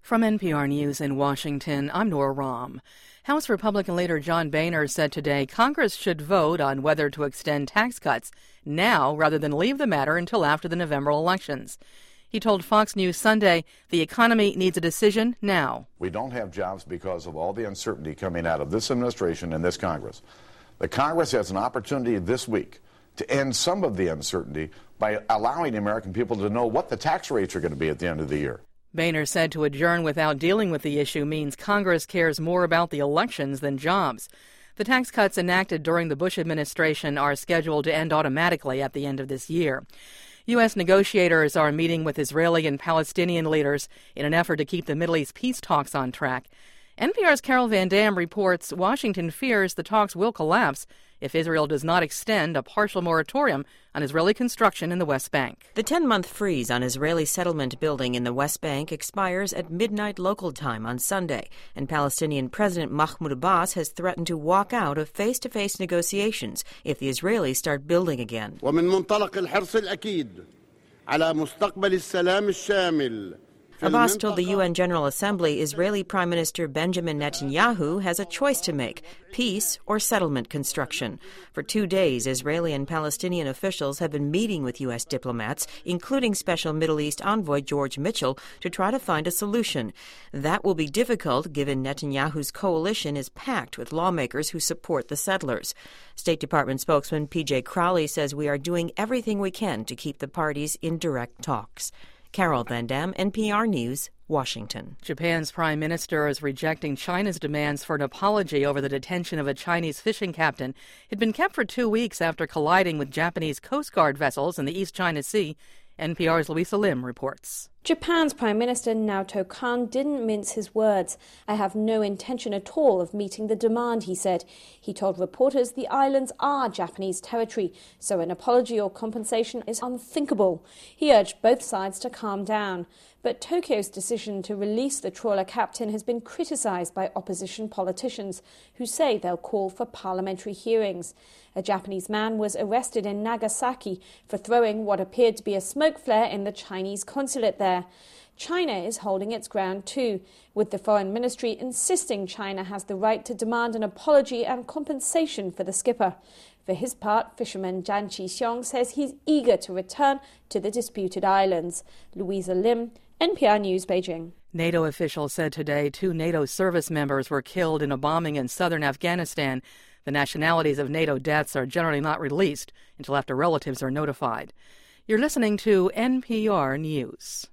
From NPR News in Washington, I'm Nora Rahm. House Republican leader John Boehner said today Congress should vote on whether to extend tax cuts now rather than leave the matter until after the November elections. He told Fox News Sunday the economy needs a decision now. We don't have jobs because of all the uncertainty coming out of this administration and this Congress. The Congress has an opportunity this week to end some of the uncertainty by allowing the American people to know what the tax rates are going to be at the end of the year. Boehner said to adjourn without dealing with the issue means Congress cares more about the elections than jobs. The tax cuts enacted during the Bush administration are scheduled to end automatically at the end of this year. U.S. negotiators are meeting with Israeli and Palestinian leaders in an effort to keep the Middle East peace talks on track. NPR's Carol Van Dam reports Washington fears the talks will collapse if Israel does not extend a partial moratorium on Israeli construction in the West Bank. The 10-month freeze on Israeli settlement building in the West Bank expires at midnight local time on Sunday, and Palestinian President Mahmoud Abbas has threatened to walk out of face-to-face negotiations if the Israelis start building again. ومن منطلق الحرص الأكيد على مستقبل السلام الشامل. Abbas told the UN General Assembly Israeli Prime Minister Benjamin Netanyahu has a choice to make, peace or settlement construction. For 2 days, Israeli and Palestinian officials have been meeting with U.S. diplomats, including Special Middle East Envoy George Mitchell, to try to find a solution. That will be difficult given Netanyahu's coalition is packed with lawmakers who support the settlers. State Department spokesman P.J. Crowley says we are doing everything we can to keep the parties in direct talks. Carol Van Dam, NPR News, Washington. Japan's prime minister is rejecting China's demands for an apology over the detention of a Chinese fishing captain. He'd been kept for 2 weeks after colliding with Japanese Coast Guard vessels in the East China Sea. NPR's Louisa Lim reports. Japan's Prime Minister Naoto Kan didn't mince his words. I have no intention at all of meeting the demand, he said. He told reporters the islands are Japanese territory, so an apology or compensation is unthinkable. He urged both sides to calm down. But Tokyo's decision to release the trawler captain has been criticised by opposition politicians who say they'll call for parliamentary hearings. A Japanese man was arrested in Nagasaki for throwing what appeared to be a smoke flare in the Chinese consulate there. China is holding its ground too, with the foreign ministry insisting China has the right to demand an apology and compensation for the skipper. For his part, fisherman Jan Chi-xiong says he's eager to return to the disputed islands. Louisa Lim, NPR News, Beijing. NATO officials said today 2 NATO service members were killed in a bombing in southern Afghanistan. The nationalities of NATO deaths are generally not released until after relatives are notified. You're listening to NPR News.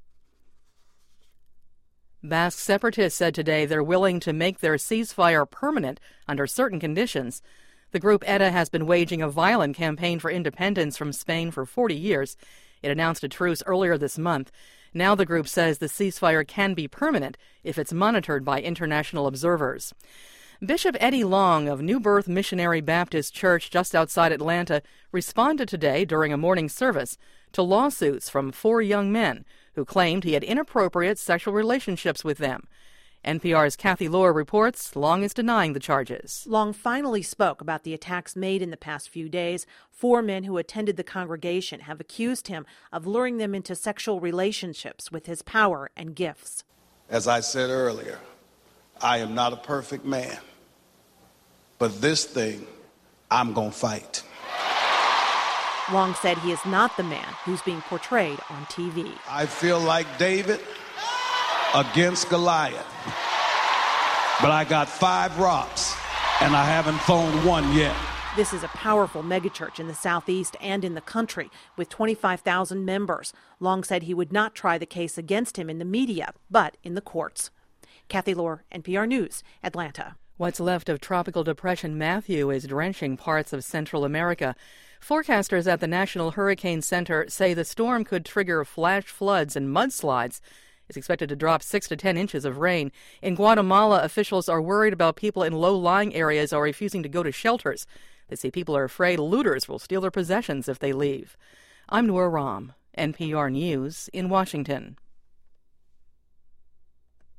Basque separatists said today they're willing to make their ceasefire permanent under certain conditions. The group ETA has been waging a violent campaign for independence from Spain for 40 years. It announced a truce earlier this month. Now the group says the ceasefire can be permanent if it's monitored by international observers. Bishop Eddie Long of New Birth Missionary Baptist Church just outside Atlanta responded today during a morning service to lawsuits from 4 young men who claimed he had inappropriate sexual relationships with them. NPR's Kathy Lohr reports Long is denying the charges. Long finally spoke about the attacks made in the past few days. 4 men who attended the congregation have accused him of luring them into sexual relationships with his power and gifts. As I said earlier, I am not a perfect man, but this thing I'm going to fight. Long said he is not the man who's being portrayed on TV. I feel like David against Goliath, but I got 5 rocks and I haven't thrown one yet. This is a powerful megachurch in the Southeast and in the country with 25,000 members. Long said he would not try the case against him in the media, but in the courts. Kathy Lohr, NPR News, Atlanta. What's left of Tropical Depression Matthew is drenching parts of Central America. Forecasters at the National Hurricane Center say the storm could trigger flash floods and mudslides. It's expected to drop 6 to 10 inches of rain. In Guatemala, officials are worried about people in low-lying areas are refusing to go to shelters. They say people are afraid looters will steal their possessions if they leave. I'm Nora Rahm, NPR News in Washington.